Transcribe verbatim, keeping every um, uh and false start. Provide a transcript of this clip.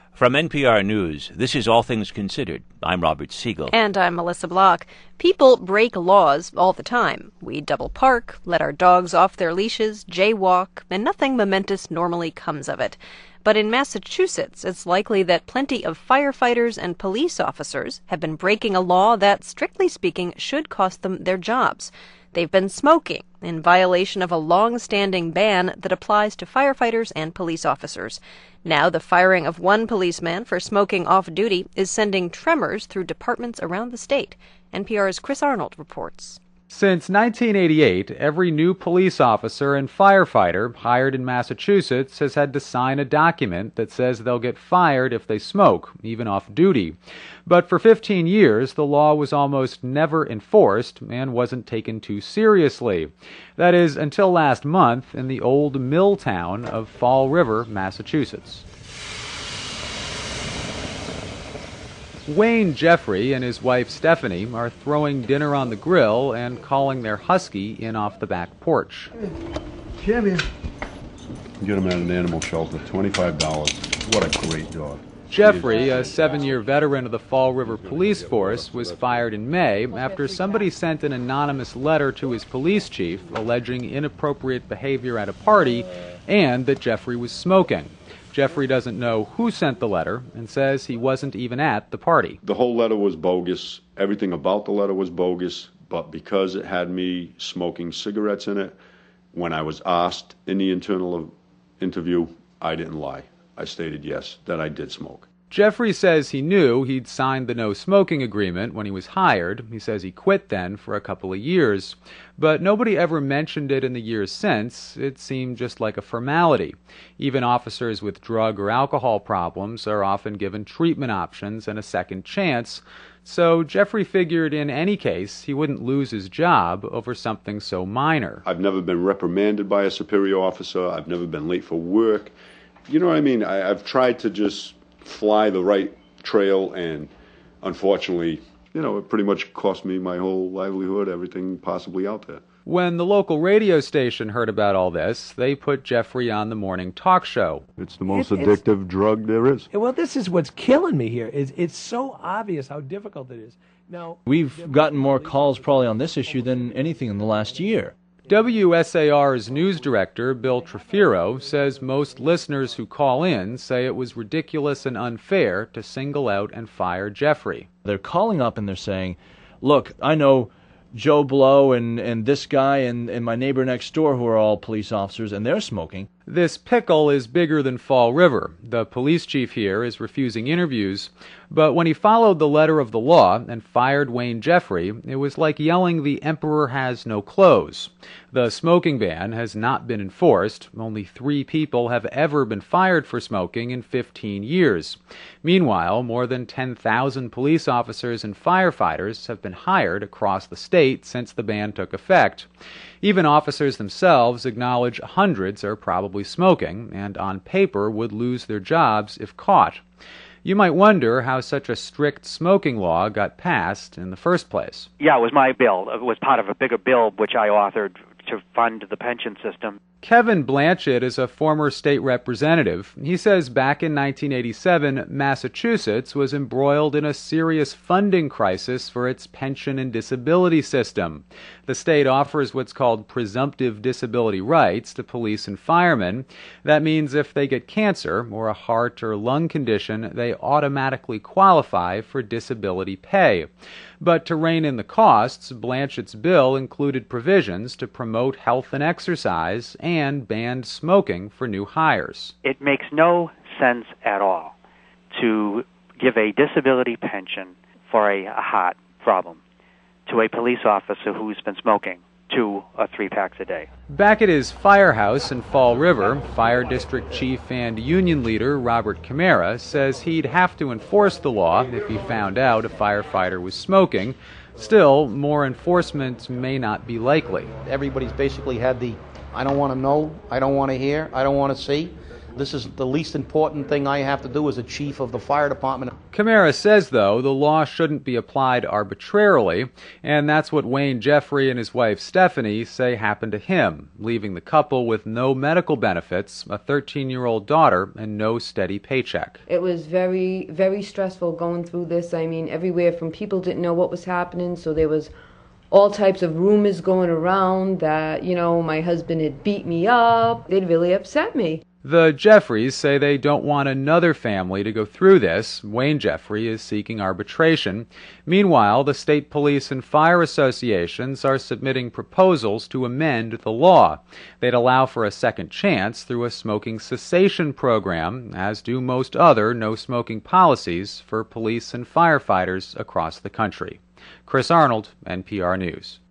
From N P R News, this is All Things Considered. I'm Robert Siegel. And I'm Melissa Block. People break laws all the time. We double park, let our dogs off their leashes, jaywalk, and nothing momentous normally comes of it. But in Massachusetts, it's likely that plenty of firefighters and police officers have been breaking a law that, strictly speaking, should cost them their jobs. They've been smoking in violation of a long-standing ban that applies to firefighters and police officers. Now, the firing of one policeman for smoking off-duty is sending tremors through departments around the state. N P R's Chris Arnold reports. Since nineteen eighty-eight, every new police officer and firefighter hired in Massachusetts has had to sign a document that says they'll get fired if they smoke, even off-duty. But for fifteen years, the law was almost never enforced and wasn't taken too seriously. That is, until last month in the old mill town of Fall River, Massachusetts. Wayne Jeffrey and his wife Stephanie are throwing dinner on the grill and calling their husky in off the back porch. Come here. Get him at an animal shelter, twenty-five dollars. What a great dog. Jeffrey, a seven-year veteran of the Fall River Police Force, was fired in May after somebody sent an anonymous letter to his police chief alleging inappropriate behavior at a party and that Jeffrey was smoking. Jeffrey doesn't know who sent the letter and says he wasn't even at the party. The whole letter was bogus. Everything about the letter was bogus, but because it had me smoking cigarettes in it, when I was asked in the internal interview, I didn't lie. I stated yes, that I did smoke. Jeffrey says he knew he'd signed the no-smoking agreement when he was hired. He says he quit then for a couple of years. But nobody ever mentioned it in the years since. It seemed just like a formality. Even officers with drug or alcohol problems are often given treatment options and a second chance. So Jeffrey figured in any case he wouldn't lose his job over something so minor. I've never been reprimanded by a superior officer. I've never been late for work. You know what I mean? I, I've tried to just fly the right trail, and unfortunately, you know, it pretty much cost me my whole livelihood, everything possibly out there. When the local radio station heard about all this, they put Jeffrey on the morning talk show. It's the most it, addictive drug there is. Well, this is what's killing me here. It's, it's so obvious how difficult it is. Now, we've gotten more calls probably on this issue than anything in the last year. W S A R's news director, Bill Trefiro, says most listeners who call in say it was ridiculous and unfair to single out and fire Jeffrey. They're calling up and they're saying, look, I know Joe Blow and, and this guy and, and my neighbor next door who are all police officers, and they're smoking. This pickle is bigger than Fall River. The police chief here is refusing interviews. But when he followed the letter of the law and fired Wayne Jeffrey, it was like yelling the emperor has no clothes. The smoking ban has not been enforced. Only three people have ever been fired for smoking in fifteen years. Meanwhile, more than ten thousand police officers and firefighters have been hired across the state since the ban took effect. Even officers themselves acknowledge hundreds are probably smoking and on paper would lose their jobs if caught. You might wonder how such a strict smoking law got passed in the first place. Yeah, it was my bill. It was part of a bigger bill which I authored to fund the pension system. Kevin Blanchett is a former state representative. He says back in nineteen eighty-seven, Massachusetts was embroiled in a serious funding crisis for its pension and disability system. The state offers what's called presumptive disability rights to police and firemen. That means if they get cancer or a heart or lung condition, they automatically qualify for disability pay. But to rein in the costs, Blanchett's bill included provisions to promote health and exercise and banned smoking for new hires. It makes no sense at all to give a disability pension for a, a heart problem to a police officer who's been smoking two or three packs a day. Back at his firehouse in Fall River, Fire District Chief and Union Leader Robert Camara says he'd have to enforce the law if he found out a firefighter was smoking. Still, more enforcement may not be likely. Everybody's basically had the, I don't want to know, I don't want to hear, I don't want to see. This is the least important thing I have to do as a chief of the fire department. Camara says, though, the law shouldn't be applied arbitrarily, and that's what Wayne Jeffrey and his wife Stephanie say happened to him, leaving the couple with no medical benefits, a thirteen-year-old daughter, and no steady paycheck. It was very, very stressful going through this. I mean, everywhere from people didn't know what was happening, so there was all types of rumors going around that, you know, my husband had beat me up. They'd really upset me. The Jeffreys say they don't want another family to go through this. Wayne Jeffrey is seeking arbitration. Meanwhile, the state police and fire associations are submitting proposals to amend the law. They'd allow for a second chance through a smoking cessation program, as do most other no-smoking policies for police and firefighters across the country. Chris Arnold, N P R News.